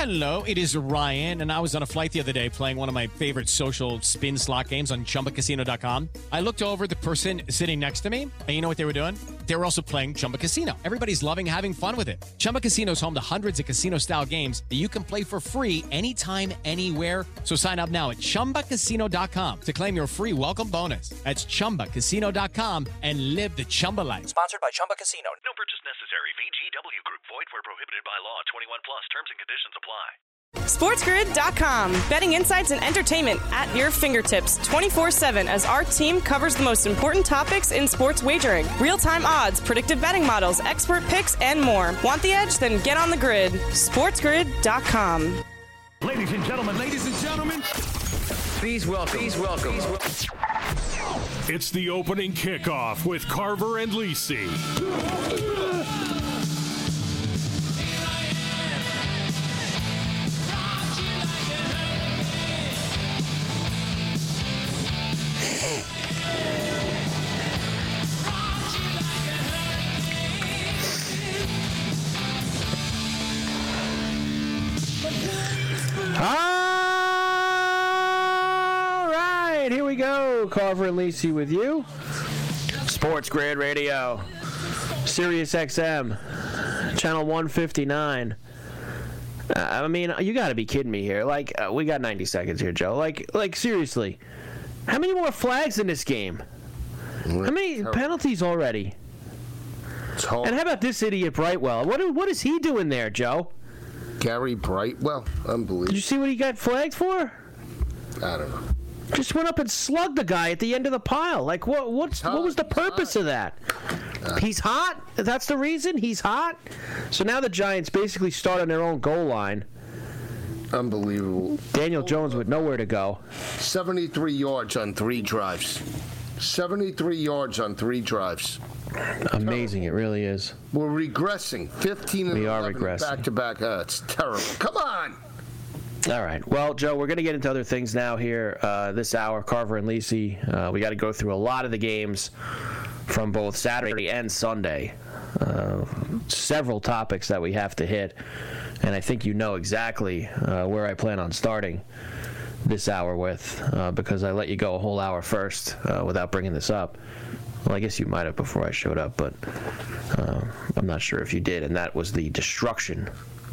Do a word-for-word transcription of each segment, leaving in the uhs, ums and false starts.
Hello, it is Ryan, and I was on a flight the other day playing one of my favorite social spin slot games on Chumba Casino dot com. I looked over at the person sitting next to me, and you know what they were doing? They were also playing Chumba Casino. Everybody's loving having fun with it. Chumba Casino is home to hundreds of casino-style games that you can play for free anytime, anywhere. So sign up now at Chumba Casino dot com to claim your free welcome bonus. That's Chumba Casino dot com and live the Chumba life. Sponsored by Chumba Casino. No purchase necessary. V G W Group. Void where prohibited by law. twenty-one plus. Terms and conditions apply. SportsGrid dot com. Betting insights and entertainment at your fingertips twenty-four seven as our team covers the most important topics in sports wagering. Real-time odds, predictive betting models, expert picks, and more. Want the edge? Then get on the grid. SportsGrid dot com. Ladies and gentlemen, ladies and gentlemen, Please welcome. Please welcome. It's the opening kickoff with Carver and Lisi. All right, here we go. Carver and Lisi with you. Sports Grid Radio, Sirius X M, channel one fifty-nine. Uh, I mean, you got to be kidding me here. Like, uh, we got ninety seconds here, Joe. Like, like seriously, how many more flags in this game? How many penalties already? And how about this idiot Brightwell? What what is he doing there, Joe? Gary Brightwell, unbelievable. Did you see what he got flagged for? I don't know. Just went up and slugged the guy at the end of the pile. Like, what? What's what was the purpose of that? Uh, He's hot. That's the reason. He's hot. So now the Giants basically start on their own goal line. Unbelievable. Daniel Jones with nowhere to go. seventy-three yards on three drives. seventy-three yards on three drives. Amazing, it really is. We're regressing. fifteen and we are eleven regressing. back-to-back. Uh, it's terrible. Come on. All right. Well, Joe, we're going to get into other things now here uh, this hour. Carver and Lisi, uh, we got to go through a lot of the games from both Saturday and Sunday. Uh, several topics that we have to hit, and I think you know exactly uh, where I plan on starting this hour with, uh, because I let you go a whole hour first uh, without bringing this up. Well, I guess you might have before I showed up, but uh, I'm not sure if you did, and that was the destruction.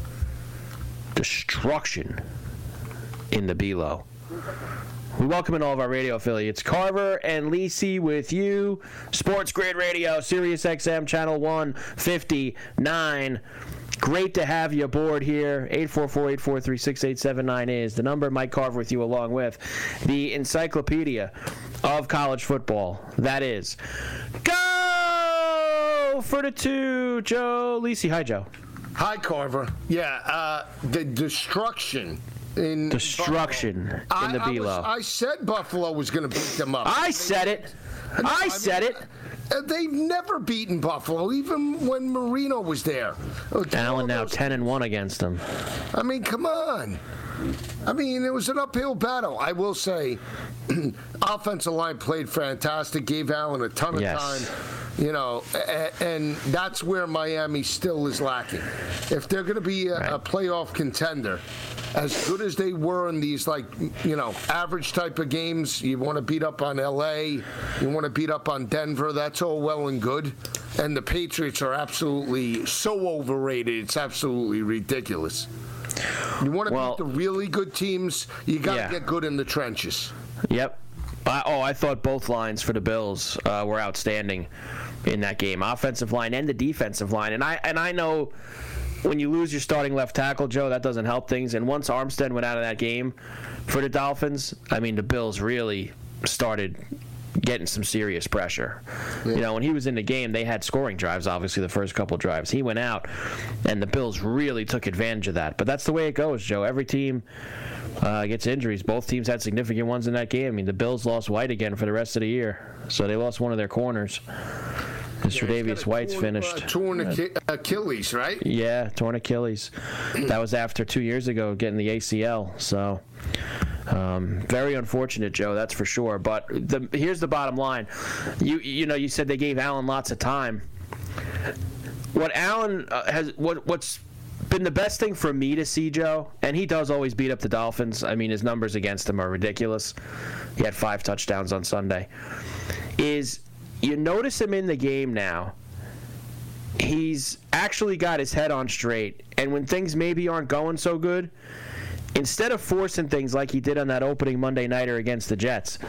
Destruction in the B-Lo. We welcome in all of our radio affiliates. Carver and Lisi with you. Sports Grid Radio, Sirius X M, channel one fifty-nine. Great to have you aboard here. eight four four, eight four three, six eight seven nine is the number. Mike Carver with you, along with the encyclopedia of college football. That is Go for the two, Joe Lisi. Hi, Joe. Hi, Carver. Yeah, uh, the destruction in Destruction Buffalo. in the I, B-Lo. I, was, I said Buffalo was going to beat them up. I said it. No, I, I said mean, it. Uh, they've never beaten Buffalo, even when Marino was there. Look, Allen now those, ten and one against them. I mean, come on. I mean, it was an uphill battle. I will say, offensive line played fantastic, gave Allen a ton of yes. time. You know, and that's where Miami still is lacking. If they're going to be a, right. a playoff contender, as good as they were in these, like, you know, average type of games, you want to beat up on L A, you want to beat up on Denver, that's all well and good. And the Patriots are absolutely so overrated, it's absolutely ridiculous. You want to well, beat the really good teams, you got to yeah. get good in the trenches. Yep. I, oh, I thought both lines for the Bills uh, were outstanding in that game, offensive line and the defensive line. And I and I know when you lose your starting left tackle, Joe, that doesn't help things. And once Armstead went out of that game for the Dolphins, I mean, the Bills really started getting some serious pressure. Yeah. You know, when he was in the game, they had scoring drives, obviously, the first couple drives. He went out, and the Bills really took advantage of that. But that's the way it goes, Joe. Every team uh, gets injuries. Both teams had significant ones in that game. I mean, the Bills lost White again for the rest of the year, so they lost one of their corners. Mister Yeah, Tre'Davious White's torn, finished. Uh, torn Ach- Achilles, right? Yeah, torn Achilles. That was after two years ago getting the A C L. So, um, very unfortunate, Joe. That's for sure. But the, here's the bottom line. You you know you said they gave Allen lots of time. What Allen uh, has what what's been the best thing for me to see, Joe, and he does always beat up the Dolphins. I mean, his numbers against him are ridiculous. He had five touchdowns on Sunday. Is you notice him in the game now, he's actually got his head on straight, and when things maybe aren't going so good, instead of forcing things like he did on that opening Monday nighter against the Jets,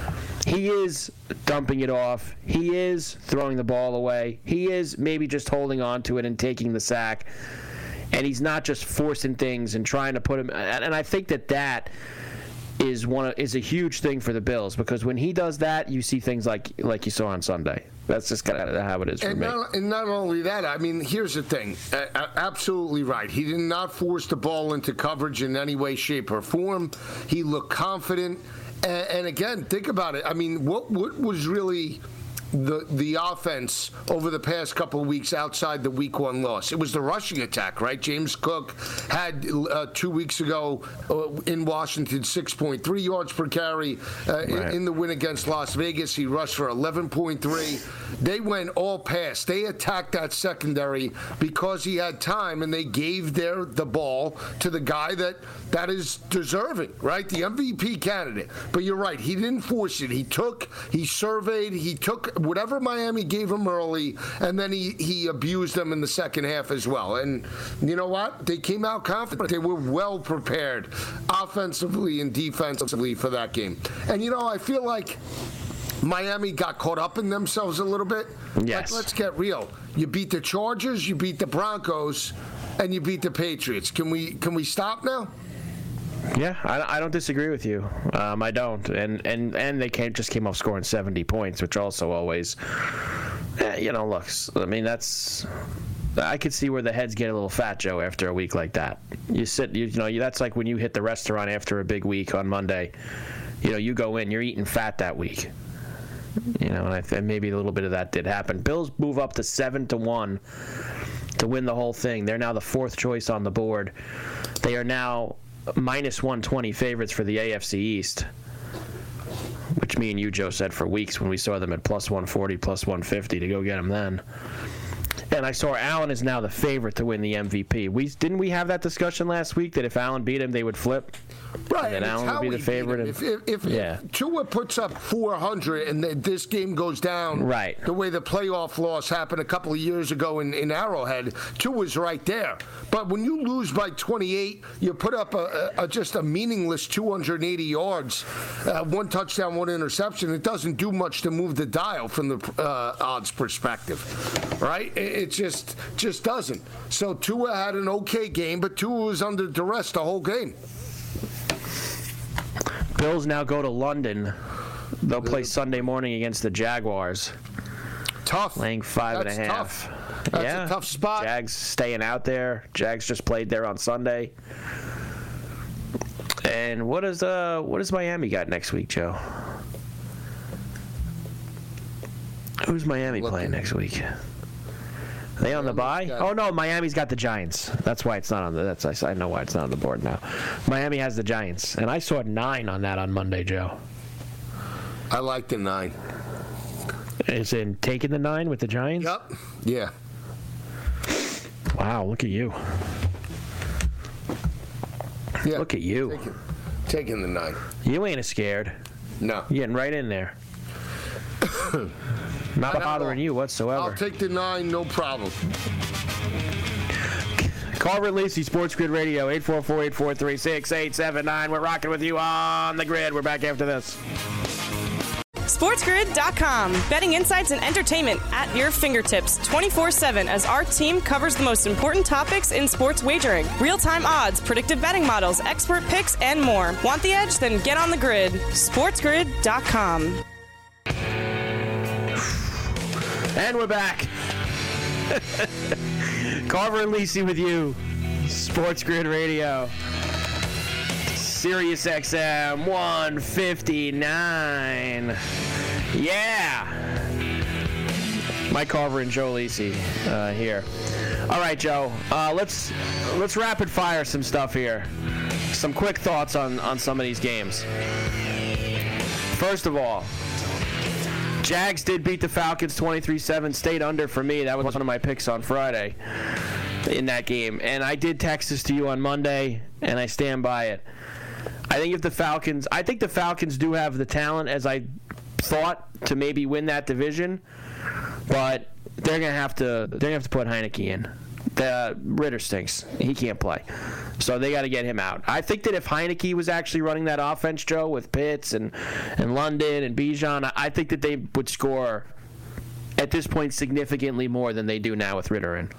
he is dumping it off. He is throwing the ball away. He is maybe just holding on to it and taking the sack. And he's not just forcing things and trying to put him. And I think that that is one of, is a huge thing for the Bills, because when he does that, you see things like like you saw on Sunday. That's just kind of how it is for and me. Not, and not only that, I mean, here's the thing. Uh, absolutely right. He did not force the ball into coverage in any way, shape, or form. He looked confident. And, and again, think about it. I mean, what what was really the the offense over the past couple of weeks outside the week one loss? It was the rushing attack, right? James Cook had uh, two weeks ago uh, in Washington six point three yards per carry. Uh, right. in, in the win against Las Vegas, he rushed for eleven point three. They went all pass. They attacked that secondary because he had time, and they gave their the ball to the guy that that is deserving, right? The M V P candidate. But you're right. He didn't force it. He took, he surveyed, he took whatever Miami gave him early, and then he, he abused them in the second half as well. And you know what? They came out confident. They were well prepared offensively and defensively for that game. And, you know, I feel like Miami got caught up in themselves a little bit. Yes. Like, let's get real. You beat the Chargers, you beat the Broncos, and you beat the Patriots. Can we can we stop now? Yeah, I, I don't disagree with you. Um, I don't, and and and they came, just came off scoring seventy points, which also always, eh, you know, looks. I mean, that's. I could see where the heads get a little fat, Joe, after a week like that. You sit, you, you know, you, that's like when you hit the restaurant after a big week on Monday. You know, you go in, you're eating fat that week. You know, and, I, and maybe a little bit of that did happen. Bills move up to seven to one to win the whole thing. They're now the fourth choice on the board. They are now minus one twenty favorites for the A F C East, which me and you, Joe, said for weeks when we saw them at plus one forty, plus one fifty to go get them then. And I saw Allen is now the favorite to win the M V P. We didn't we have that discussion last week that if Allen beat him, they would flip? Right, and then Allen would be the favorite. And, if if, if, yeah. if Tua puts up four hundred and the, this game goes down right. the way the playoff loss happened a couple of years ago in, in Arrowhead, Tua's right there. But when you lose by twenty-eight, you put up a, a, a just a meaningless two hundred eighty yards, uh, one touchdown, one interception. It doesn't do much to move the dial from the uh, odds perspective, right? It, it just just doesn't. So Tua had an okay game, but Tua was under duress the whole game. Bills now go to London. They'll play Sunday morning against the Jaguars. Tough. Laying five That's and a half. Tough. That's yeah. a tough spot. Jags staying out there. Jags just played there on Sunday. And what is uh what does Miami got next week, Joe? Who's Miami Looking. playing next week? Are they on the bye? Oh no, Miami's got the Giants. That's why it's not on the. That's I know why it's not on the board now. Miami has the Giants, and I saw nine on that on Monday, Joe. I like the nine. Is in taking the nine with the Giants? Yep. Yeah. Wow, look at you. Yeah. Look at you. Taking, taking the nine. You ain't scared. No. You're getting right in there. Not bothering you whatsoever. I'll take the nine, no problem. Carver Lacey, Sports Grid Radio, eight four four, eight four three, six eight seven nine. We're rocking with you on the grid. We're back after this. SportsGrid dot com. Betting insights and entertainment at your fingertips twenty-four seven as our team covers the most important topics in sports wagering. Real-time odds, predictive betting models, expert picks, and more. Want the edge? Then get on the grid. SportsGrid dot com. And we're back. Carver and Lacey with you. Sports Grid Radio. Sirius X M one fifty-nine. Yeah. Mike Carver and Joe Lacey uh, here. All right, Joe. Uh, let's let's rapid fire some stuff here. Some quick thoughts on, on some of these games. First of all, Jags did beat the Falcons twenty-three seven, stayed under for me. That was one of my picks on Friday. in that game. And I did text this to you on Monday, and I stand by it. I think if the Falcons, I think the Falcons do have the talent, as I thought, to maybe win that division, but they're gonna have to they're gonna have to put Heineke in. The Ritter stinks. He can't play, so they got to get him out. I think that if Heineke was actually running that offense, Joe, with Pitts and and London and Bijan, I think that they would score at this point significantly more than they do now with Ritter in.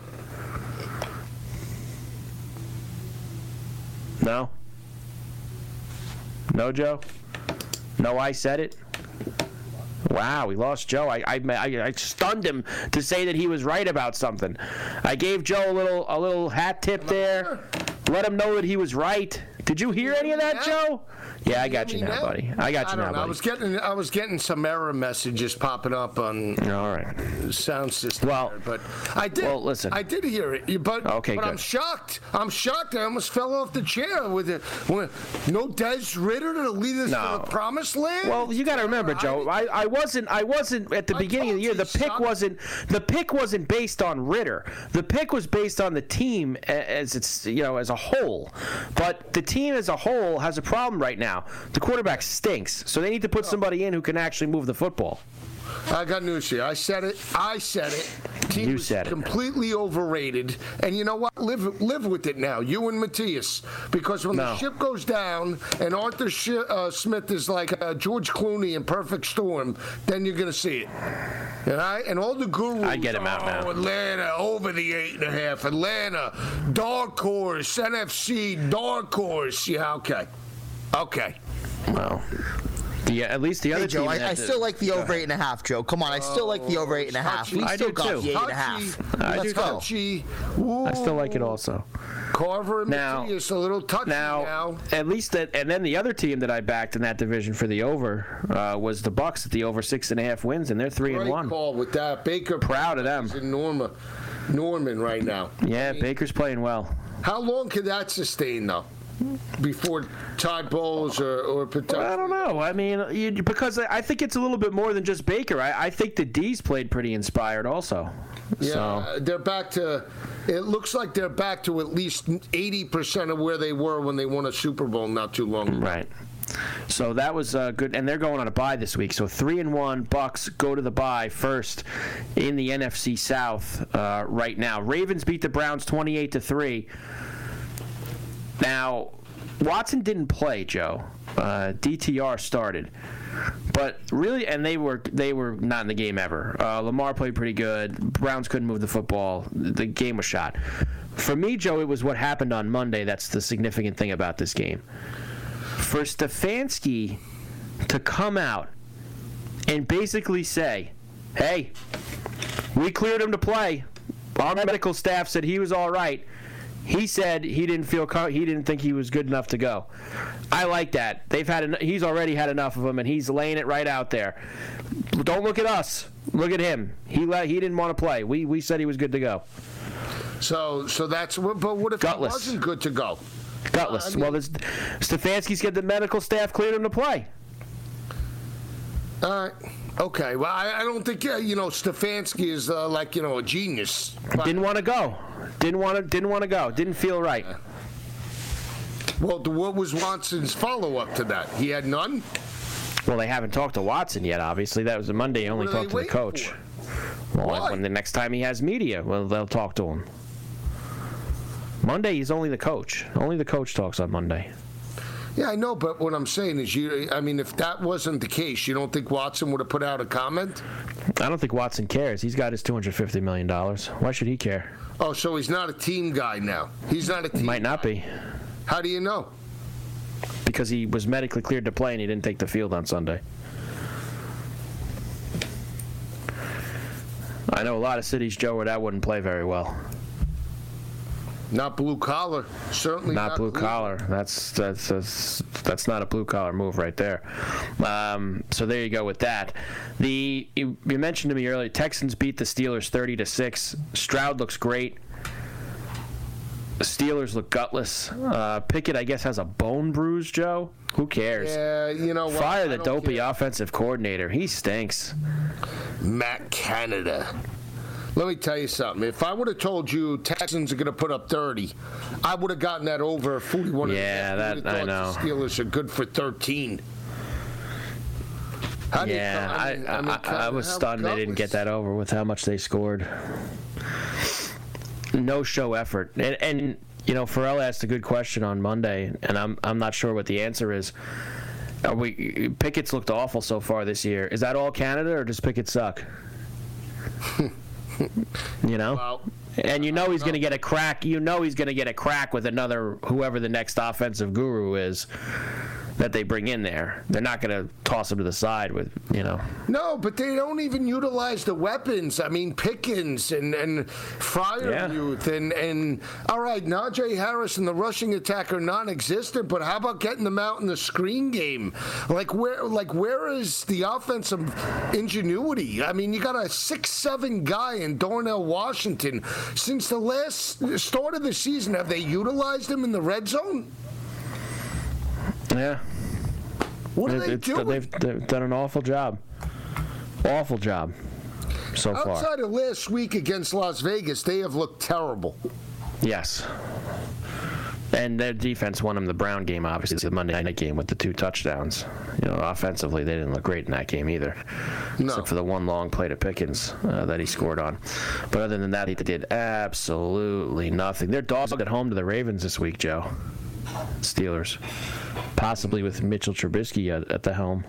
No? No, Joe? No, I said it? Wow, we lost Joe. I, I I stunned him to say that he was right about something. I gave Joe a little a little hat tip there. Let him know that he was right. Did you hear any of that, Joe? Yeah, I got you now, buddy. I got you now, buddy. I was getting I was getting some error messages popping up on all right sound system. Well, there, but I did. Well, listen. I did hear it. But okay, but good. I'm shocked. I'm shocked. I almost fell off the chair with it. When, no Des Ritter to lead us no. to the promised land. Well, you got to remember, Joe. I, I wasn't I wasn't at the I beginning of the year. The pick sucked. wasn't the pick wasn't based on Ritter. The pick was based on the team as it's you know as a whole. But the team as a whole has a problem right now. The quarterback stinks, so they need to put somebody in who can actually move the football. I got news for you. I said it. I said it. Team You was said it. completely overrated. And you know what? Live live with it now. You and Matthias. Because when No. the ship goes down and Arthur Sh- uh, Smith is like uh, George Clooney in Perfect Storm, then you're going to see it. And I and all the gurus. I get him out oh, now. Atlanta over the eight and a half. Atlanta, dark horse, N F C, dark horse. Yeah, okay. Okay. Well, the, at least the other Hey, Joe, team. I, had I to- still like the over eight and a half, Joe. Come on, I still like the over eight and a half. We I still do got too. the eight and a Touchy. half. I Let's do go. Touchy. I still like it also. Carver and Now- Matthias, a little touchy now. Now, at least that, and then the other team that I backed in that division for the over uh, was the Bucks at the over six and a half wins, and they're three Great and one. call with that. Baker Proud of them. is in Norma, Norman right now. Yeah, I mean, Baker's playing well. how long could that sustain though? Before Todd Bowles or or potentially? I don't know. I mean, you, because I I think it's a little bit more than just Baker. I, I think the D's played pretty inspired also. Yeah, So. they're back to. It looks like they're back to at least eighty percent of where they were when they won a Super Bowl not too long ago. Right. So that was uh, good, and they're going on a bye this week. So three and one, Bucks go to the bye first in the N F C South uh, right now. Ravens beat the Browns twenty-eight to three. Now, Watson didn't play, Joe. Uh, D T R started, but really, and they were they were not in the game ever. Uh, Lamar played pretty good. Browns couldn't move the football. The game was shot. For me, Joe, it was what happened on Monday that's the significant thing about this game. For Stefanski to come out and basically say, hey, we cleared him to play. Our medical staff said he was all right. He said he didn't feel co- he didn't think he was good enough to go. I like that. They've had en- he's already had enough of him, and he's laying it right out there. Don't look at us. Look at him. He le- he didn't want to play. We we said he was good to go. So so that's what. But what if Gutless. he wasn't good to go? Gutless. I mean- well, this, Stefanski's got the medical staff cleared him to play. All right. Okay. Well, I, I don't think uh, you know Stefanski is uh, like you know a genius. But- Didn't want to go. Didn't want to. Didn't want to go. Didn't feel right. Well, the- what was Watson's follow-up to that? He had none? Well, they haven't talked to Watson yet. Obviously, that was a Monday. He only What are talked they to the coach. waiting Well, Why? when the next time he has media, well, they'll talk to him. Monday, he's only the coach. Only the coach talks on Monday. Yeah, I know, but what I'm saying is, you. I mean, if that wasn't the case, you don't think Watson would have put out a comment? I don't think Watson cares. He's got his two hundred fifty million dollars. Why should he care? Oh, so he's not a team guy now. He's not a team. He might not be, How do you know? because he was medically cleared to play and he didn't take the field on Sunday. I know a lot of cities, Joe, where that wouldn't play very well. Not blue collar. Certainly not, Not blue collar. That's that's that's, that's not a blue collar move right there. Um, so there you go with that. The you, you mentioned to me earlier, Texans beat the Steelers thirty to six. Stroud looks great. The Steelers look gutless. Uh, Pickett, I guess, has a bone bruise. Joe, who cares? Yeah, you know what? Fire I the don't dopey care. offensive coordinator. He stinks. Matt Canada. Let me tell you something. If I would have told you Texans are going to put up thirty, I would have gotten that over forty-one. Yeah, that I know. The Steelers are good for thirteen. How yeah, you, I, mean, I, I, I, mean, I, I was stunned they didn't get that over with how much they scored. No show effort. And, and you know, Pharrell asked a good question on Monday, and I'm I'm not sure what the answer is. Are we Pickett's looked awful so far this year. Is that all Canada, or does Pickett suck? You know? Well, and you know he's going to get a crack. You know he's going to get a crack with another, whoever the next offensive guru is that they bring in there. They're not going to toss him to the side with, you know. No, but they don't even utilize the weapons. I mean, Pickens and, and Freiermuth yeah. and, and, all right, Najee Harris and the rushing attack are non-existent, but how about getting them out in the screen game? Like, where like where is the offensive ingenuity? I mean, you got a six seven guy in Darnell Washington. Since the last start of the season, have they utilized him in the red zone? Yeah. What are it, they doing? They've, they've done an awful job. Awful job so Outside far. Outside of last week against Las Vegas, they have looked terrible. Yes. And their defense won them the Brown game, obviously, the Monday night game with the two touchdowns. You know, offensively, they didn't look great in that game either. No. Except for the one long play to Pickens uh, that he scored on. But other than that, he did absolutely nothing. They're dogs at home to the Ravens this week, Joe. Steelers. Possibly with Mitchell Trubisky at, at the helm.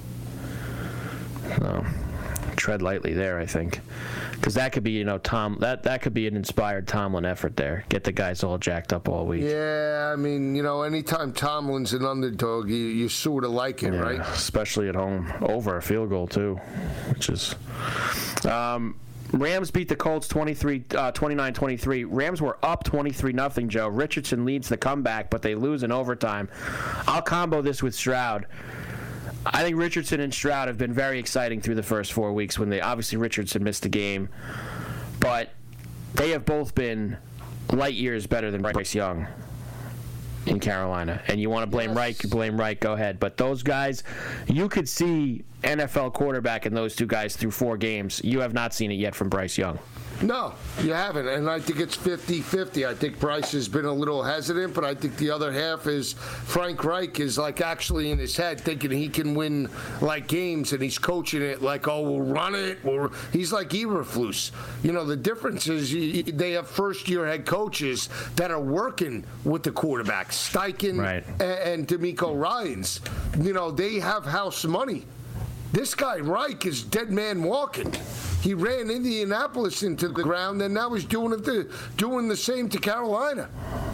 So, tread lightly there, I think. Because that could be, you know, Tom. That, that could be an inspired Tomlin effort there. Get the guys all jacked up all week. Yeah, I mean, you know, anytime Tomlin's an underdog, you, you sort of like it, yeah, right? Especially at home. Over a field goal, too. Which is... Um, Rams beat the Colts twenty-three, uh, twenty-nine twenty-three. Rams were up twenty-three nothing, Joe. Richardson leads the comeback, but they lose in overtime. I'll combo this with Stroud. I think Richardson and Stroud have been very exciting through the first four weeks when they obviously Richardson missed the game, but they have both been light years better than Bryce Young in Carolina. And you want to blame yes. Reich, you blame Reich, go ahead. But those guys, you could see N F L quarterback in those two guys through four games. You have not seen it yet from Bryce Young. No, you haven't. And I think it's fifty-fifty. I think Bryce has been a little hesitant, but I think the other half is Frank Reich is like actually in his head thinking he can win like games, and he's coaching it like, oh, we'll run it. We'll... He's like Eberflus. You know, the difference is you, they have first-year head coaches that are working with the quarterback, Steichen right. and, and D'Amico Ryans. You know, they have house money. This guy, Reich, is dead man walking. He ran Indianapolis into the ground, and now he's doing it to, doing the same to Carolina.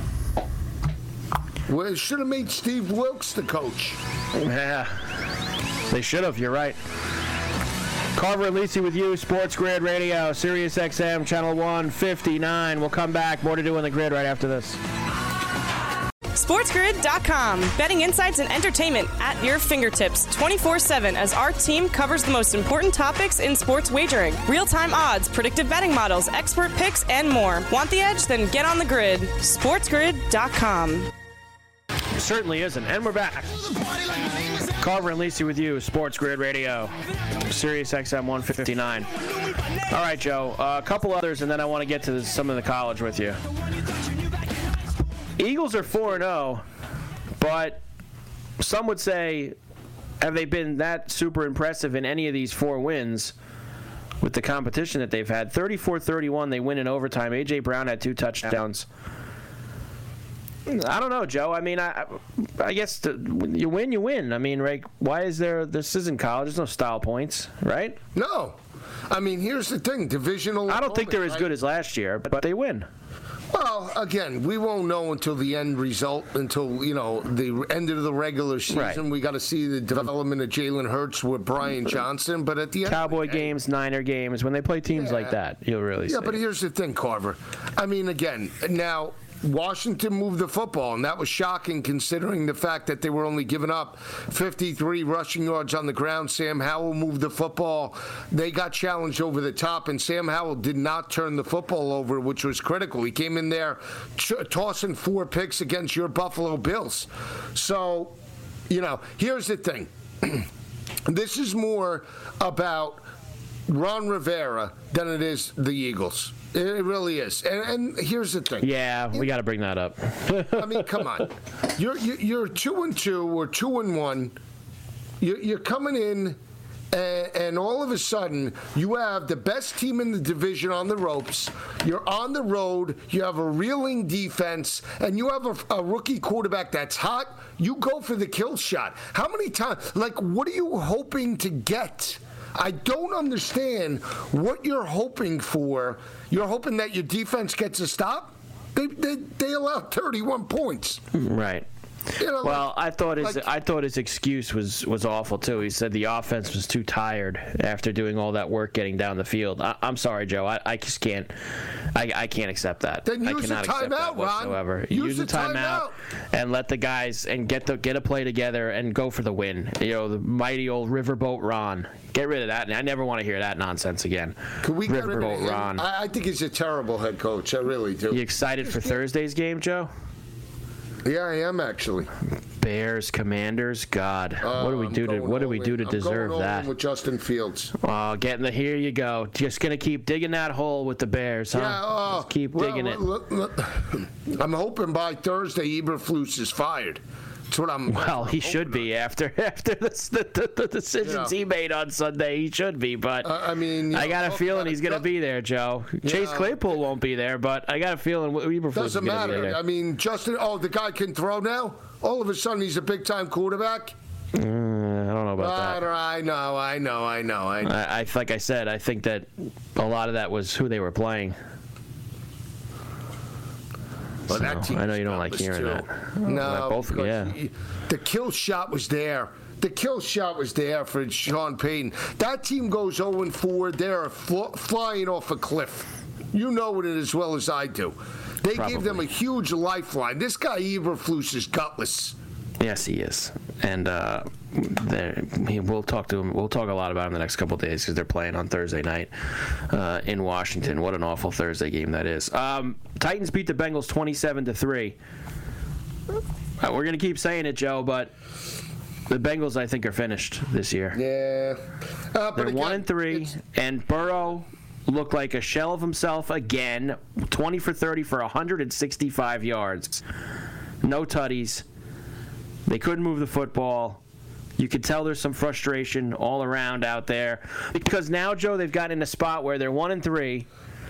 Well, it should have made Steve Wilkes the coach. Yeah, they should have. You're right. Carver and Lisi with you, Sports Grid Radio, Sirius X M, Channel one fifty-nine. We'll come back. More to do on the grid right after this. SportsGrid dot com. Betting insights and entertainment at your fingertips twenty-four seven as our team covers the most important topics in sports wagering. Real-time odds, predictive betting models, expert picks, and more. Want the edge? Then get on the grid. SportsGrid dot com. Certainly isn't. And we're back. Carver and Lisi with you, Sports Grid Radio, Sirius X M one fifty-nine. All right, Joe. Uh, a couple others, and then I want to get to some of the college with you. Eagles are four and oh, but some would say, have they been that super impressive in any of these four wins with the competition that they've had? thirty-four thirty-one, they win in overtime. A J. Brown had two touchdowns. I don't know, Joe. I mean, I I guess the, you win, you win. I mean, right? Why is there, this isn't college, there's no style points, right? No. I mean, here's the thing, divisional I don't think they're as right? good as last year, but, but they win. Well, again, we won't know until the end result, until, you know, the end of the regular season. Right. We got to see the development of Jalen Hurts with Brian Johnson. But at the end Cowboy of the day, games, Niner games, when they play teams yeah. like that, you'll really see. Yeah, but here's the thing, Carver. I mean, again, now Washington moved the football, and that was shocking considering the fact that they were only giving up fifty-three rushing yards on the ground. Sam Howell moved the football. They got challenged over the top, and Sam Howell did not turn the football over, which was critical. He came in there ch- tossing four picks against your Buffalo Bills. So, you know, here's the thing. This is more about Ron Rivera than it is the Eagles. It really is. And, and here's the thing. Yeah, we got to bring that up. I mean, come on. You're you're two and two or two and one. You're, you're coming in, and, and all of a sudden you have the best team in the division on the ropes. You're on the road. You have a reeling defense, and you have a, a rookie quarterback that's hot. You go for the kill shot. How many times? Like, what are you hoping to get? I don't understand what you're hoping for. You're hoping that your defense gets a stop? They they, they allowed thirty-one points. Right. You know, well, like, I thought his like, I thought his excuse was, was awful too. He said the offense was too tired after doing all that work getting down the field. I, I'm sorry, Joe. I, I just can't. I, I can't accept that. Then I use cannot a accept that timeout, Ron. whatsoever. Use Use a a timeout. timeout and let the guys and get the get a play together and go for the win. You know, the mighty old Riverboat Ron. Get rid of that. And I never want to hear that nonsense again. Could we get rid of Riverboat him? Ron. I, I think he's a terrible head coach. I really do. You excited for Thursday's game, Joe? Yeah, I am actually. Bears, Commanders, God, Uh, what do we I'm do to going what do all we do in. to I'm deserve going all that? in with Justin Fields. Oh, getting the here you go. Just gonna keep digging that hole with the Bears, huh? Yeah, uh, Just keep well, digging it. look, look, I'm hoping by Thursday Eberflus is fired. That's what I'm. Well, I'm he should hoping. be after after the, the, the decisions Yeah. he made on Sunday. He should be, but Uh, I mean, you I know, got a talk feeling about he's it. going to be there, Joe. Chase Yeah. Claypool won't be there, but I got a feeling Eberflus is Doesn't going to be matter. there. I mean, Justin. Oh, the guy can throw now. All of a sudden, he's a big-time quarterback. Mm, I don't know about I, that. don't- I know. I know. I know. I know. I, I like I said, I think that a lot of that was who they were playing. Well, that So, team I know you don't was like hearing too. that. No, both, because yeah. he- the kill shot was there. The kill shot was there for Sean Payton. That team goes oh and four. They're fl- flying off a cliff. You know it as well as I do. They Probably. give them a huge lifeline. This guy Eberflus is gutless. Yes, he is, and uh, there- he- we'll talk to him. We'll talk a lot about him the next couple of days because they're playing on Thursday night uh, in Washington. What an awful Thursday game that is. Um, Titans beat the Bengals twenty-seven to three. Uh, we're gonna keep saying it, Joe, but the Bengals, I think, are finished this year. Yeah, uh, but They're again, one and three, it's- and Burrow looked like a shell of himself again. twenty for thirty for one hundred sixty-five yards. No tutties. They couldn't move the football. You could tell there's some frustration all around out there because now, Joe, they've gotten in a spot where they're one and three,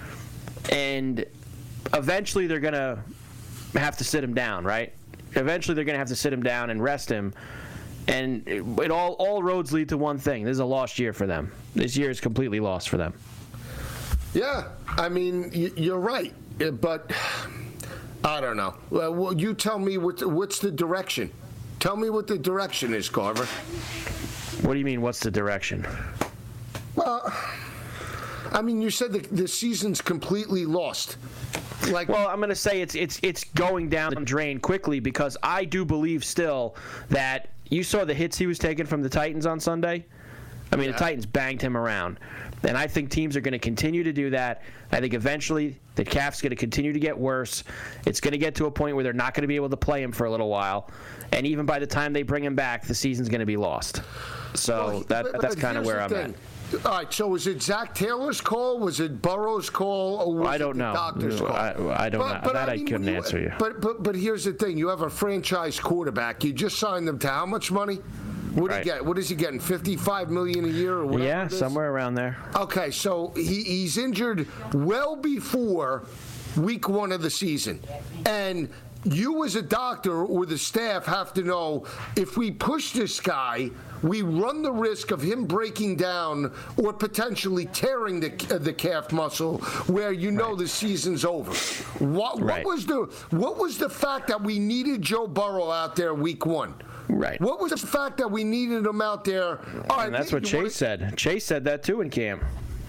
and eventually they're gonna have to sit him down, right? Eventually they're gonna have to sit him down and rest him. And it, it all all roads lead to one thing. This is a lost year for them. This year is completely lost for them. Yeah, I mean, y- you're right, uh, but I don't know. Well, well, you tell me what, what's the direction. Tell me what the direction is, Carver. What do you mean, what's the direction? Well, I mean, you said the, the season's completely lost. Like, Well, I'm going to say it's it's it's going down the drain quickly because I do believe still that you saw the hits he was taking from the Titans on Sunday. I mean, Yeah. the Titans banged him around. And I think teams are going to continue to do that. I think eventually the calf's going to continue to get worse. It's going to get to a point where they're not going to be able to play him for a little while. And even by the time they bring him back, the season's going to be lost. So well, that but- that's but kind of here's where the I'm thing. at. All right, so was it Zach Taylor's call? Was it Burrow's call? Or was I it don't the know. doctor's No, call? I- I don't know. That I mean, couldn't when answer you. But, but but here's the thing. You have a franchise quarterback. You just signed them to how much money? What do Right. you get? What is he getting? fifty-five million dollars a year or whatever Yeah, it is? somewhere around there. Okay, so he, he's injured well before week one of the season. And you as a doctor or the staff have to know if we push this guy, we run the risk of him breaking down or potentially tearing the uh, the calf muscle where you know Right. the season's over. What, what Right. was the what was the fact that we needed Joe Burrow out there week one? Right. What was the fact that we needed him out there? All right, And that's you what wanna- Chase said. Chase said that too in camp.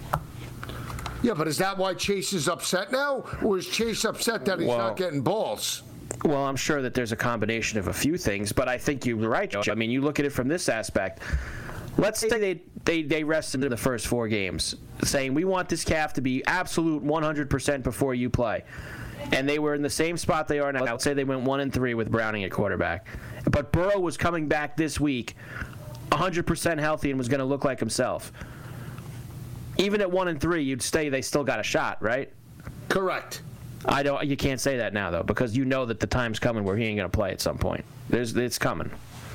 Yeah, but is that why Chase is upset now? Or is Chase upset that he's Well- not getting balls? Well, I'm sure that there's a combination of a few things, but I think you're right, Joe. I mean, you look at it from this aspect. Let's say they, they, they rest into the first four games, saying we want this calf to be absolute one hundred percent before you play. And they were in the same spot they are now. Let's say they went one and three with Browning at quarterback. But Burrow was coming back this week one hundred percent healthy and was going to look like himself. even at one and three, you'd say they still got a shot, right? Correct. I don't. You can't say that now though, because you know that the time's coming where he ain't gonna play at some point. There's, it's coming.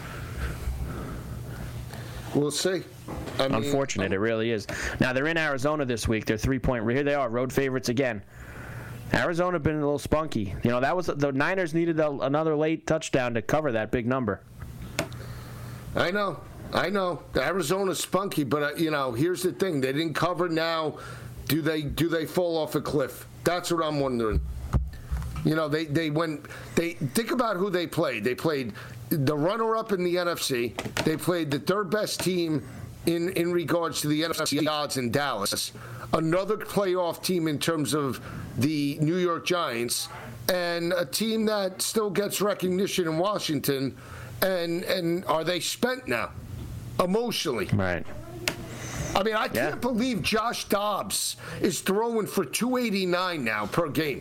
We'll see. I mean, Unfortunate, um, it really is. Now they're in Arizona this week. They're three point. Here they are, road favorites again. Arizona been a little spunky. You know that was the Niners needed a, another late touchdown to cover that big number. I know, I know. Arizona's spunky, but uh, you know, here's the thing: they didn't cover. Now, do they? Do they fall off a cliff? That's what I'm wondering. You know, they, they went, they think about who they played. They played the runner-up in the N F C. They played the third-best team in, in regards to the N F C odds in Dallas. Another playoff team in terms of the New York Giants. And a team that still gets recognition in Washington. And, and are they spent now? Emotionally. Right. I mean, I yeah. can't believe Josh Dobbs is throwing for two eighty-nine now per game.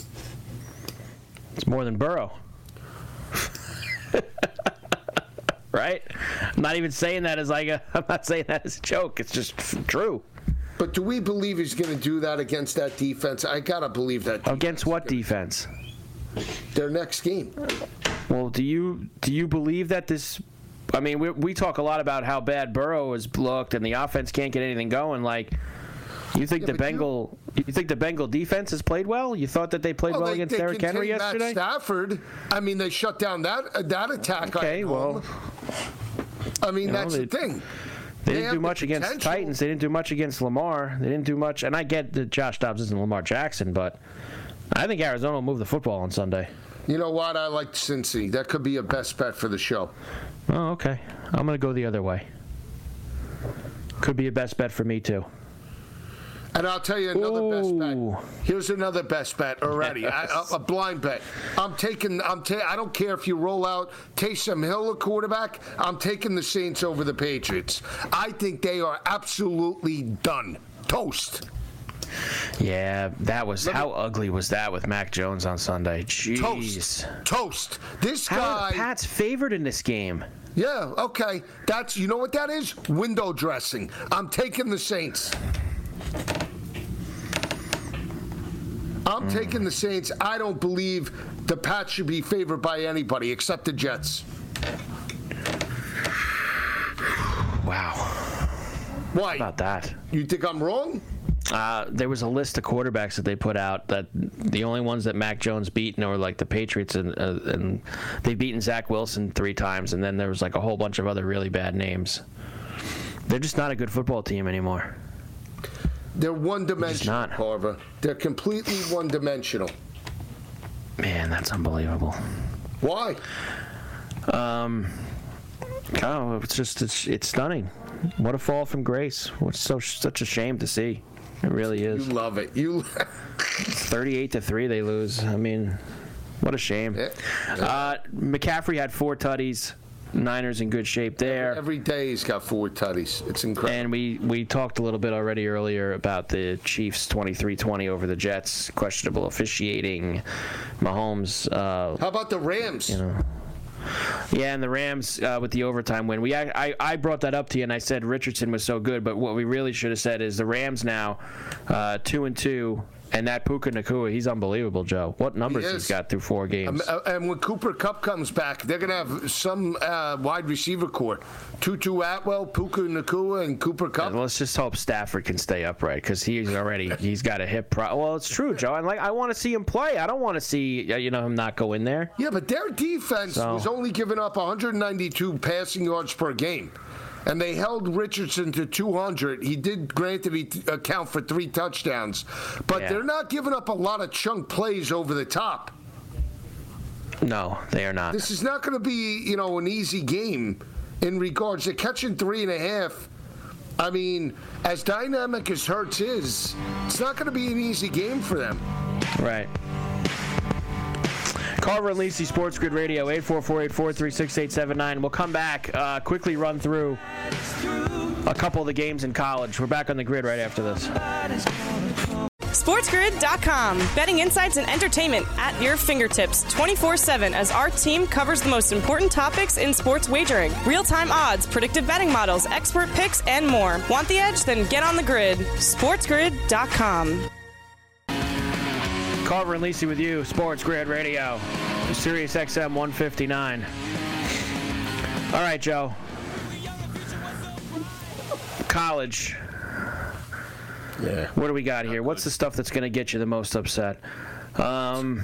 It's more than Burrow. Right? I'm not even saying that as like a, I'm not saying that as a joke. It's just true. But do we believe he's going to do that against that defense? I got to believe that. Against what defense? Their next game. Well, do you do you believe that this... I mean, we we talk a lot about how bad Burrow has looked and the offense can't get anything going. Like, you think yeah, the Bengal you, you think the Bengal defense has played well? You thought that they played well, well they, against they Derrick Henry yesterday? Matt Stafford. I mean, they shut down that that attack. Okay, well, I mean, that's know, they, the thing. They, they didn't do much against the Titans. They didn't do much against Lamar. They didn't do much, and I get that Josh Dobbs isn't Lamar Jackson, but I think Arizona will move the football on Sunday. You know what? I like Cincy. That could be a best bet for the show. Oh, okay. I'm going to go the other way. Could be a best bet for me, too. And I'll tell you another Ooh. best bet. Here's another best bet already. Yes. I, a, a blind bet. I'm taking. I'm. Ta- I don't care if you roll out Taysom Hill, a quarterback. I'm taking the Saints over the Patriots. I think they are absolutely done. Toast. Yeah, that was Let how me, ugly was that with Mac Jones on Sunday? Jeez. Toast. Toast. This how guy. How are the Pats favored in this game? Yeah. Okay. That's. You know what that is? Window dressing. I'm taking the Saints. I'm mm. taking the Saints. I don't believe the Pats should be favored by anybody except the Jets. Wow. Why? How about that? You think I'm wrong? Uh, there was a list of quarterbacks that they put out that the only ones that Mac Jones beaten were like the Patriots, and, uh, and they've beaten Zach Wilson three times, and then there was like a whole bunch of other really bad names. They're just not a good football team anymore. They're one-dimensional, Carver. They're completely one-dimensional. Man, that's unbelievable. Why? Um, oh, it's just it's, it's stunning. What a fall from grace. What's so such a shame to see. It really is. You love it. You. thirty-eight to three they lose. I mean, what a shame. Yeah. Yeah. Uh, McCaffrey had four tutties. Niners in good shape there. Every day he's got four tutties. It's incredible. And we, we talked a little bit already earlier about the Chiefs twenty-three twenty over the Jets. Questionable officiating. Mahomes. Uh, How about the Rams? You know. Yeah, and the Rams uh, with the overtime win. We I, I brought that up to you, and I said Richardson was so good, but what we really should have said is the Rams now uh, two and two. And that Puka Nacua, he's unbelievable, Joe. What numbers he he's got through four games. Um, and when Cooper Kupp comes back, they're going to have some uh, wide receiver core. Tutu Atwell, Puka Nacua, and Cooper Kupp. Yeah, let's just hope Stafford can stay upright because he's already he's got a hip pro. Well, it's true, Joe. And like I want to see him play. I don't want to see you know him not go in there. Yeah, but their defense so. was only giving up one hundred ninety-two passing yards per game. And they held Richardson to two hundred. He did, granted, he account for three touchdowns. But yeah. they're not giving up a lot of chunk plays over the top. No, they are not. This is not going to be, you know, an easy game in regards to catching three and a half. I mean, as dynamic as Hurts is, it's not going to be an easy game for them. Right. Carver and Lisi, Sports Grid Radio, eight four four, eight four three, six eight seven nine. We'll come back, uh, quickly run through a couple of the games in college. We're back on the grid right after this. SportsGrid dot com. Betting insights and entertainment at your fingertips twenty-four seven as our team covers the most important topics in sports wagering. Real-time odds, predictive betting models, expert picks, and more. Want the edge? Then get on the grid. SportsGrid dot com. Carver and Lisi with you, Sports Grid Radio, Sirius X M one fifty-nine. All right, Joe. College. Yeah. What do we got here? What's the stuff that's going to get you the most upset? Um,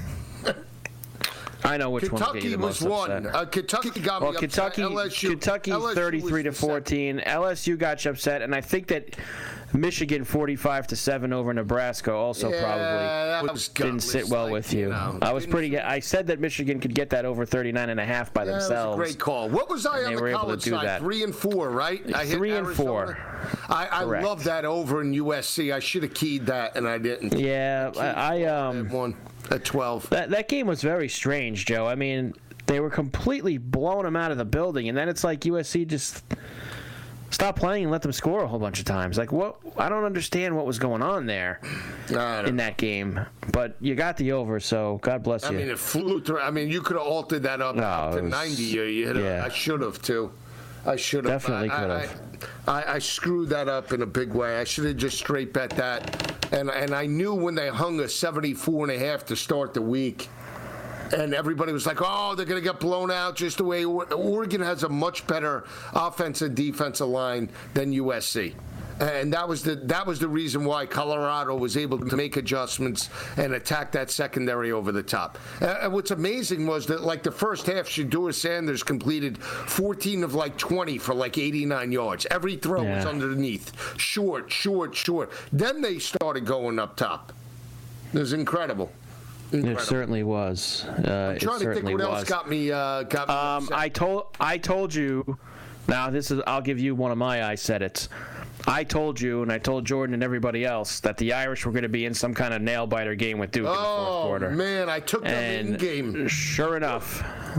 I know which one will get you the most Kentucky was upset. one. Uh, Kentucky got well, me Kentucky, upset. L S U, Kentucky L S U thirty-three to was the fourteen. L S U got you upset, and I think that Michigan forty-five to seven over Nebraska also Yeah, that probably was didn't gutless, sit well like, with you. you know, I was didn't- pretty. I said that Michigan could get that over thirty-nine and a half by Yeah, themselves. that was a great call. What was I And on they the were able to college do side? that. Three and four, right? I hit Three and Arizona. four. I, I Correct. love that over in U S C. I should have keyed that, and I didn't. Yeah, I, I um. One at twelve. That that game was very strange, Joe. I mean, they were completely blowing them out of the building, and then it's like U S C just stopped playing and let them score a whole bunch of times. Like, what? I don't understand what was going on there in that game. But you got the over, so God bless I you. mean, it flew through. I mean, you could have altered that up No, to it was- ninety. You, you hit yeah. a, I should have too. I should have. Definitely I- could I- have. I, I screwed that up in a big way. I should have just straight bet that. And and I knew when they hung a seventy-four and a half to start the week. And everybody was like, oh, they're going to get blown out just the way Oregon has a much better offensive defensive line than U S C. And that was the that was the reason why Colorado was able to make adjustments and attack that secondary over the top. And what's amazing was that, like, the first half, Shedeur Sanders completed fourteen of like twenty for like eighty-nine yards. Every throw Yeah. was underneath. Short, short, short. Then they started going up top. It was incredible. Incredible. It certainly was. Uh, I'm it trying to think certainly what was. else got me. Uh, got me Um, upset. I told I told you. Now this is. I'll give you one of my I said it. I told you, and I told Jordan and everybody else that the Irish were going to be in some kind of nail biter game with Duke in the fourth Oh quarter. man, I took them in And game. sure enough,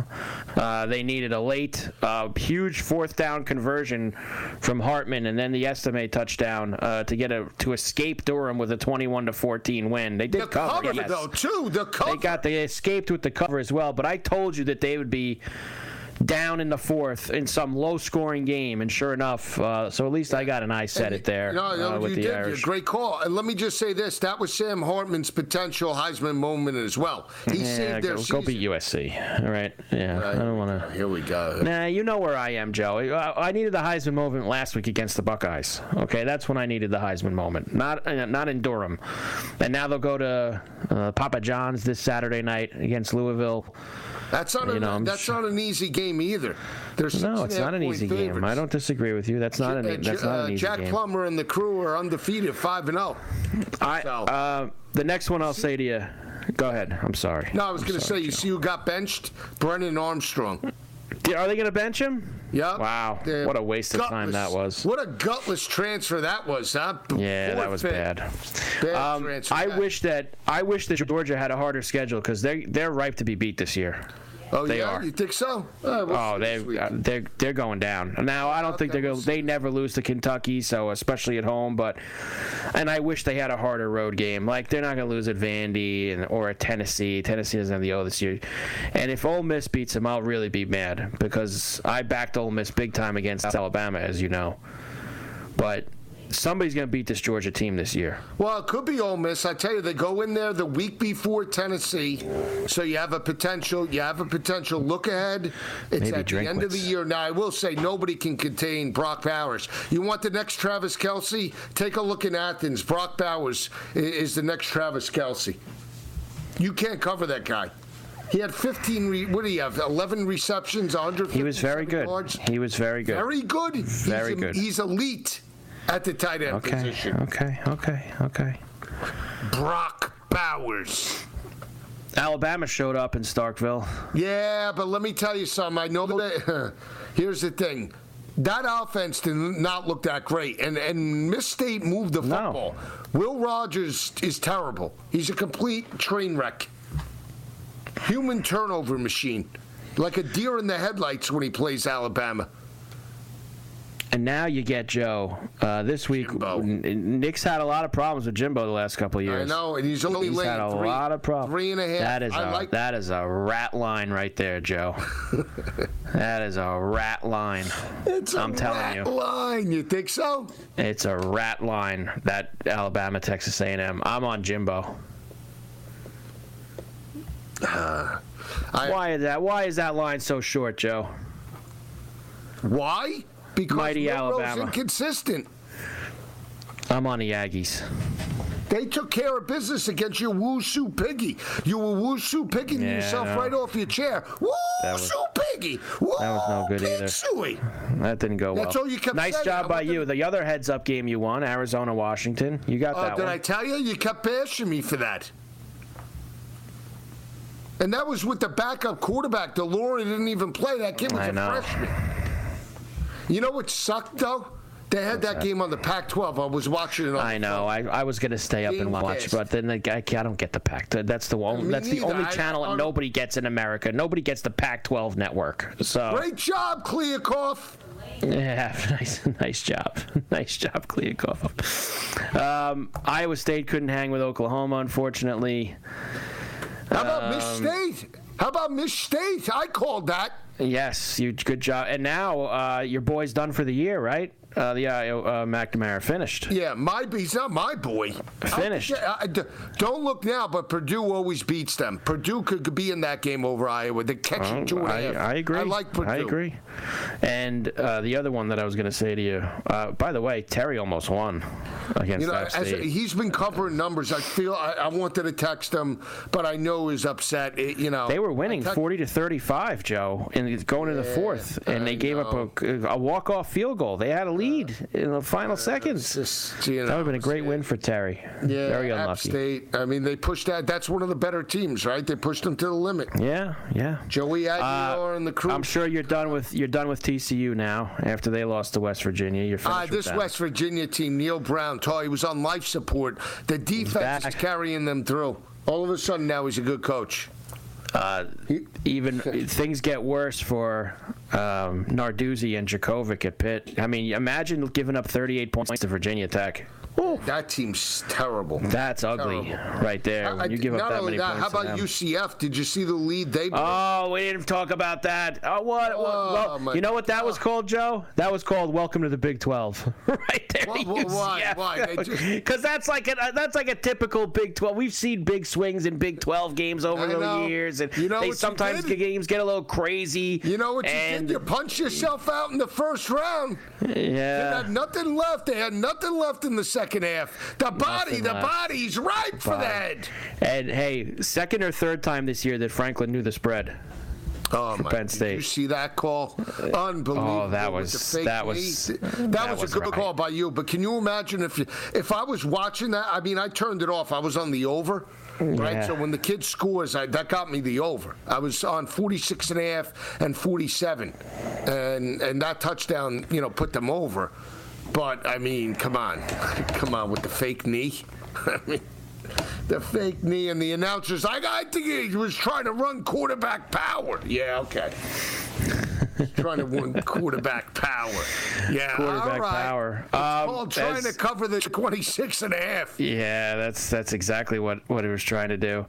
uh, they needed a late, uh, huge fourth down conversion from Hartman, and then the estimate touchdown uh, to get a to escape Durham with a twenty-one to fourteen win. They did The cover, cover, yes. though, too. The cover. They got they escaped with the cover as well. But I told you that they would be down in the fourth in some low-scoring game, and sure enough, uh, so at least I got an I said it there No, no, uh, with you the did. Irish. Great call. And let me just say this: that was Sam Hartman's potential Heisman moment as well. He yeah, saved their go, season. go beat U S C. All right. Yeah, Right. I don't want to. Here we go. Nah, you know where I am, Joe. I, I needed the Heisman moment last week against the Buckeyes. Okay, that's when I needed the Heisman moment. Not uh, not in Durham. And now they'll go to uh, Papa John's this Saturday night against Louisville. That's not You a, know, I'm that's sure- not an easy game either. They're six No, and it's a half not an point easy game. favorites. I don't disagree with you. That's not an Uh, that's not uh, an easy Jack game. Plummer and the crew are undefeated, five and zero. I, So- uh, the next one I'll say to you. Go ahead. I'm sorry. No, I was I'm going to say, sorry, you Joe. see who got benched? Brennan Armstrong. Are they going to bench him? Yep. Wow. Yeah. What a waste of time Gutless. that was. What a gutless transfer that was, huh? Yeah, that was Forfeit. bad. Bad Um, transfer. I Yeah. wish that I wish that Georgia had a harder schedule because they they're ripe to be beat this year. Oh, they yeah? are. You think so? Uh, we'll Oh, see they this week. uh, they're they're going down now. I don't think Okay, they go. we'll see. They never lose to Kentucky, so especially at home. But and I wish they had a harder road game. Like they're not going to lose at Vandy and or at Tennessee. Tennessee doesn't have the O this year. And if Ole Miss beats them, I'll really be mad because I backed Ole Miss big time against Alabama, as you know. But somebody's going to beat this Georgia team this year. Well, it could be Ole Miss. I tell you, they go in there the week before Tennessee, so you have a potential. You have a potential look ahead. It's Maybe at the end of the Drinkwitz. year. Now, I will say nobody can contain Brock Bowers. You want the next Travis Kelce? Take a look in Athens. Brock Bowers i- is the next Travis Kelce. You can't cover that guy. He had fifteen. Re- what do you have? eleven receptions, one hundred. He was very good. Yards. He was very good. Very good. Very he's, good. He's elite at the tight end Okay. position. Okay. Okay. Okay. Brock Bowers. Alabama showed up in Starkville. Yeah, but let me tell you something. I know that. Here's the thing. That offense did not look that great, and and Miss State moved the No. football. Will Rogers is terrible. He's a complete train wreck. Human turnover machine, like a deer in the headlights when he plays Alabama. And now you get Joe. Uh, this week, N- Nick's had a lot of problems with Jimbo the last couple of years. I know, and he's only he's laying had a three, lot of problems. Three and a half. That is I a like that is a rat line right there, Joe. That is a rat line. It's a I'm telling rat you. line. You think so? It's a rat line. That Alabama, Texas A and M. I'm on Jimbo. Uh, I, Why is that? Why is that line so short, Joe? Why? Because Mighty Monroe's Alabama. inconsistent. I'm on the Aggies. They took care of business against your Woo-Soo Piggy. You were Woo-Soo Pigging Yeah, yourself no. right off your chair. Woo-Soo Piggy! Woo That was no good either. Pig-Suey. That didn't go well. That's all you kept Nice saying. job I by wanted- you. The other heads-up game you won, Arizona, Washington. You got Uh, that did one. I tell you? You kept bashing me for that. And that was with the backup quarterback. DeLorean didn't even play. That kid was I a know. freshman. You know what sucked, though? They had that, that? game on the Pac twelve. I was watching it on I the know. I, I was gonna stay up and watch, Gamecast. but then I, I don't get the Pac. That's the one. Me That's the neither. only I- channel I- that nobody gets in America. Nobody gets the Pac twelve network. So Great job, Kliakoff. yeah, nice, nice job, nice job, Kliakoff. Um, Iowa State couldn't hang with Oklahoma, unfortunately. How about Um, Miss State? How about Miss State? I called that. Yes, you good job. And now uh, your boy's done for the year, right? Uh, the uh, uh, McNamara finished. Yeah, my he's not my boy. Finished. I, I, don't look now, but Purdue always beats them. Purdue could be in that game over Iowa. They catch Oh, it two and a I, half. I agree. I like Purdue. I agree. And uh, the other one that I was going to say to you, uh, by the way, Terry almost won against You know, App as, State. he's been covering numbers. I feel I, I wanted to text him, but I know he's upset. It, you know, They were winning I text- forty to thirty-five, Joe, and going into the fourth, and I they gave up a, a walk-off field goal. They had a lead in the final seconds. Just, you know, That would have been a great win for Terry. Yeah, Very App unlucky. State. I mean, they pushed that. That's one of the better teams, right? They pushed them to the limit. Yeah, yeah. Joey Aguilar Uh, and the crew. I'm sure you're done with you're done with T C U now. After they lost to West Virginia, you're finished Uh, with this them. West Virginia team, Neil Brown, taught he was on life support. The defense is back. carrying them through. All of a sudden, now he's a good coach. Uh, even things get worse for um, Narduzzi and Djokovic at Pitt. I mean, imagine giving up thirty-eight points to Virginia Tech. That team's terrible. That's ugly, Terrible. right there. When I- you give up not that only many that, points how to about them. U C F? Did you see the lead they? Oh, we didn't talk about that. Oh, what? what Oh, well, my you know what that was called, Joe? That was called "Welcome to the Big twelve." Right there. Why- why- why? Why? They just- Because that's like a that's like a typical Big twelve. We've seen big swings in Big twelve games over I the know. years, and You know they what you sometimes did? the games get a little crazy. You know what you and, did? You punched yourself out in the first round. They Yeah. had nothing left. They had nothing left in the second half. The body, Nothing the left. body's ripe for Body. that. And hey, second or third time this year that Franklin knew the spread. Oh my! Penn Did State. you see that call? Unbelievable. Oh, that with was- the fake that was- knee. that, that was, was a good right. call by you. But can you imagine if you, if I was watching that? I mean, I turned it off. I was on the over. Right, Yeah. so when the kid scores, I, that got me the over. I was on forty-six and a half and forty-seven, and and that touchdown, you know, put them over. But I mean, come on, come on with the fake knee. I mean, the fake knee and the announcers. I, I think he was trying to run quarterback power. Yeah, okay. Trying to win quarterback power. Yeah, Quarterback all right. power. It's Um, called trying as- to cover the twenty-six and a half. Yeah, that's that's exactly what, what it was trying to do.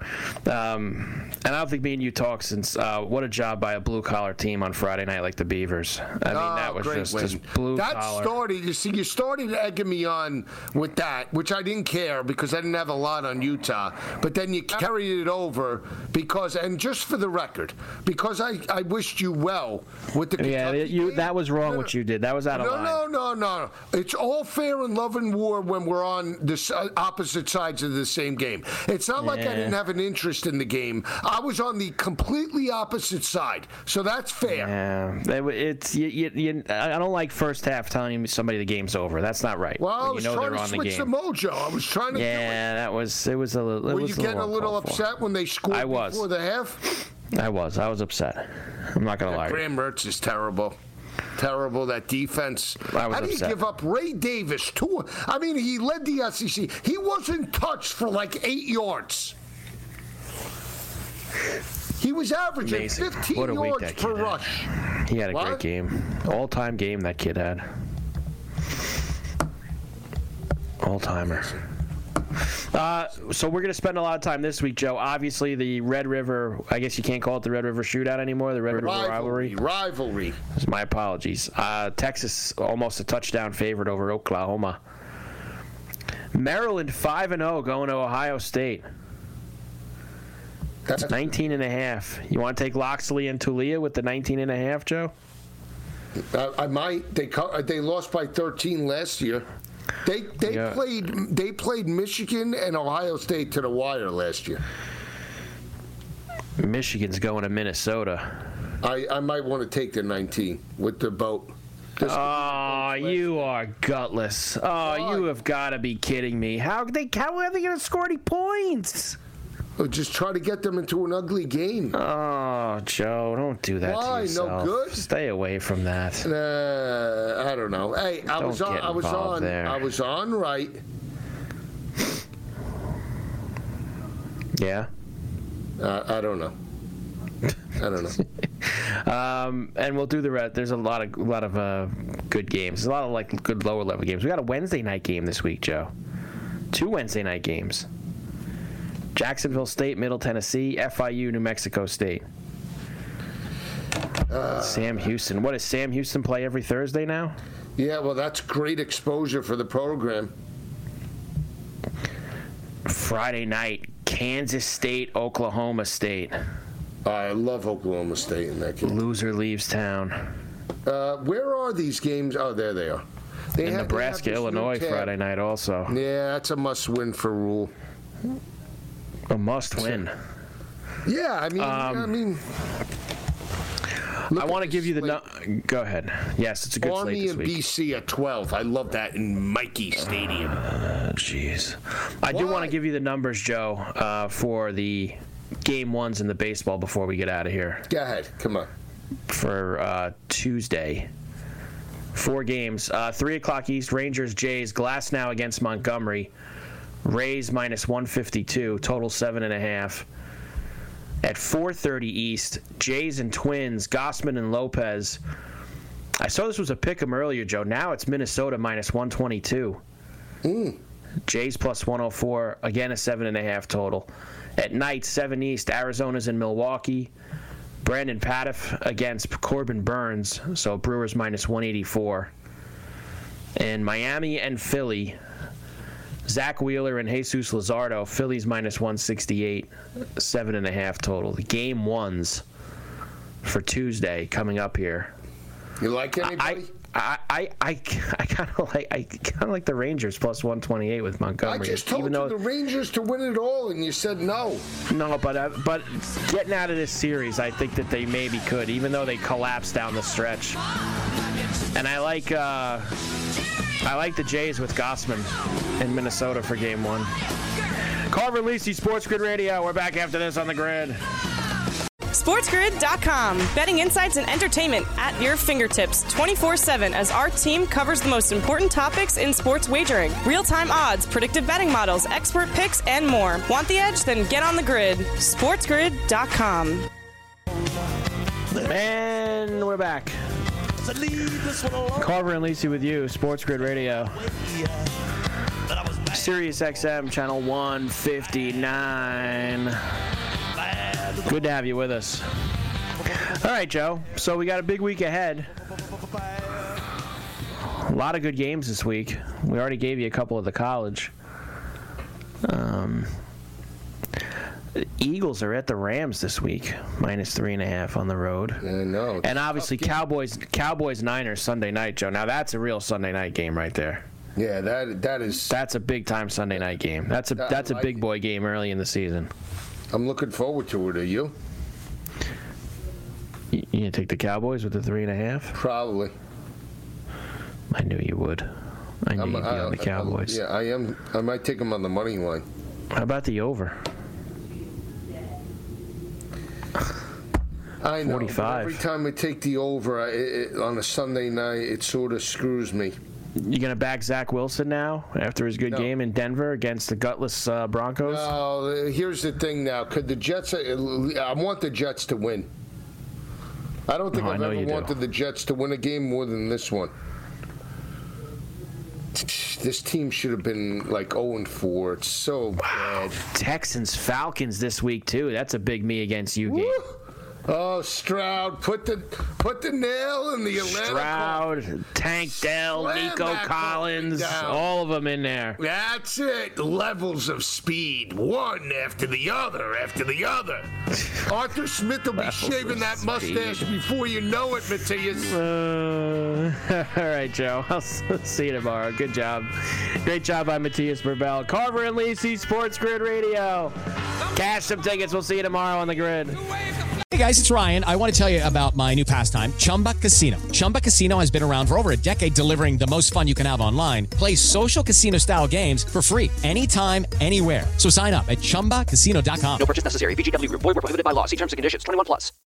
Um, and I don't think me and you talked since uh, what a job by a blue collar team on Friday night like the Beavers. I mean, that was Oh, great just, win. just blue That collar. started, you see, you started egging me on with that, which I didn't care because I didn't have a lot on Utah. But then you carried it over because, and just for the record, because I, I wished you well with the Yeah, Kentucky you game. that was wrong No, what you did. That was out of No, line. no, no, no. It's all fair in love and war when we're on the s- uh, opposite sides of the same game. It's not like I Yeah. didn't have an interest in the game. I was on the completely opposite side, so that's fair. Yeah, They w- it's you, you, you, I don't like first half telling somebody the game's over. That's not right. Well, I When was you know trying they're to on the switch the, game. mojo. I was trying to do it. Yeah, that was it. Was a little. It Were was you getting a little uncalled for. upset when they scored I was. before the half? I was. I was upset. I'm not gonna lie. to you. Graham Mertz is terrible. Terrible, that defense. I was How do you upset. give up Ray Davis? Two, I mean, he led the S E C. He wasn't touched for like eight yards. He was averaging Amazing. fifteen What a week yards that per kid had. rush. He had a What? great game. All-time game that kid had. All-timer. Uh, so we're going to spend a lot of time this week, Joe. Obviously, the Red River, I guess you can't call it the Red River Shootout anymore, the Red River Rivalry. Rivalry. Rivalry. My apologies. Uh, Texas almost a touchdown favorite over Oklahoma. Maryland five and oh going to Ohio State. That's nineteen and a half. You want to take Loxley and Tulia with the nineteen and a half, Joe? Uh, I might. They they lost by thirteen last year. They they yeah. played they played Michigan and Ohio State to the wire last year. Michigan's going to Minnesota. I, I might want to take the nineteen with the boat. This oh, you are gutless. Oh, Why? You have got to be kidding me. How they how are they going to score any points? Or just try to get them into an ugly game. Oh, Joe, don't do that Why? to yourself. No good? Stay away from that. Uh, I don't know. Hey, I don't was on. I was on. There. I was on right. Yeah. Uh, I don't know. I don't know. um, and we'll do the rest. There's a lot of a lot of uh, good games. There's a lot of like good lower level games. We got a Wednesday night game this week, Joe. Two Wednesday night games. Jacksonville State, Middle Tennessee, F I U, New Mexico State. Uh, Sam Houston. What does Sam Houston play every Thursday now? Yeah, well, that's great exposure for the program. Friday night, Kansas State, Oklahoma State. I love Oklahoma State in that game. Loser leaves town. Uh, where are these games? Oh, there they are. They in have, Nebraska, they have Illinois, Friday night also. Yeah, that's a must-win for Rule. A must-win. Yeah, I mean, um, I mean. I want to give you the. No- Go ahead. Yes, it's a good Army slate this and week. B C at twelve. I love that in Mikey Stadium. Jeez. Uh, I do want to give you the numbers, Joe, uh, for the game ones in the baseball before we get out of here. Go ahead. Come on. For uh, Tuesday. Four games. Uh, three o'clock East, Rangers, Jays, Glasnow against Montgomery. Rays minus one fifty-two, total seven and a half. At four thirty East, Jays and Twins, Gossman and Lopez. I saw this was a pick 'em earlier, Joe. Now it's Minnesota minus one twenty-two. Mm. Jays plus one oh four, again a seven and a half total. At night, seven East, Arizona's in Milwaukee. Brandon Padiff against Corbin Burns, so Brewers minus one eighty-four. And Miami and Philly, Zach Wheeler and Jesus Luzardo, Phillies minus one sixty-eight, seven and a half total. The game ones for Tuesday coming up here. You like anybody? I I I, I kind of like I kind of like the Rangers plus one twenty-eight with Montgomery. I just told even you though, the Rangers to win it all, and you said no. No, but uh, but getting out of this series, I think that they maybe could, even though they collapsed down the stretch. And I like. Uh, I like the Jays with Gossman in Minnesota for game one. Carver and Lisi, Sports Grid Radio. We're back after this on the grid. SportsGrid dot com. Betting insights and entertainment at your fingertips twenty-four seven as our team covers the most important topics in sports wagering. Real-time odds, predictive betting models, expert picks, and more. Want the edge? Then get on the grid. SportsGrid dot com. And we're back. Carver and Lisi with you, Sports Grid Radio. Sirius X M, channel one fifty-nine. Good to have you with us. All right, Joe. So we got a big week ahead. A lot of good games this week. We already gave you a couple of the college. Um, the Eagles are at the Rams this week, minus three and a half on the road. I know. And obviously Cowboys, Cowboys Niners Sunday night, Joe. Now that's a real Sunday night game right there. Yeah, that that is. That's a big time Sunday night game. That's a that, that's like a big boy game early in the season. I'm looking forward to it. Are you? You, you gonna take the Cowboys with the three and a half? Probably. I knew you would. I knew I'm, you'd be I, on the Cowboys. I'm, yeah, I am. I might take them on the money line. How about the over? I know. forty-five. Every time I take the over I, it, on a Sunday night, it sort of screws me. You gonna back Zach Wilson now after his good no. game in Denver against the gutless uh, Broncos? No. Here's the thing. Now, could the Jets? I want the Jets to win. I don't think oh, I've ever wanted do. the Jets to win a game more than this one. This team should have been like oh and four. It's so bad. Texans Falcons this week too. That's a big me against you game. Woo. Oh, Stroud, put the put the nail in the Atlanta. Stroud, Tank Dell, Slam Nico that Collins, down. all of them in there. That's it. Levels of speed, one after the other, after the other. Arthur Smith will be Levels shaving that speed. mustache before you know it, Matthias. Uh, all right, Joe. I'll see you tomorrow. Good job. Great job by Matthias Burbell. Carver and Lisi, Sports Grid Radio. Cash some tickets. We'll see you tomorrow on the grid. Hey guys, it's Ryan. I want to tell you about my new pastime, Chumba Casino. Chumba Casino has been around for over a decade, delivering the most fun you can have online. Play social casino-style games for free anytime, anywhere. So sign up at chumba casino dot com. No purchase necessary. V G W Group. Void where prohibited by law. See terms and conditions. twenty-one plus.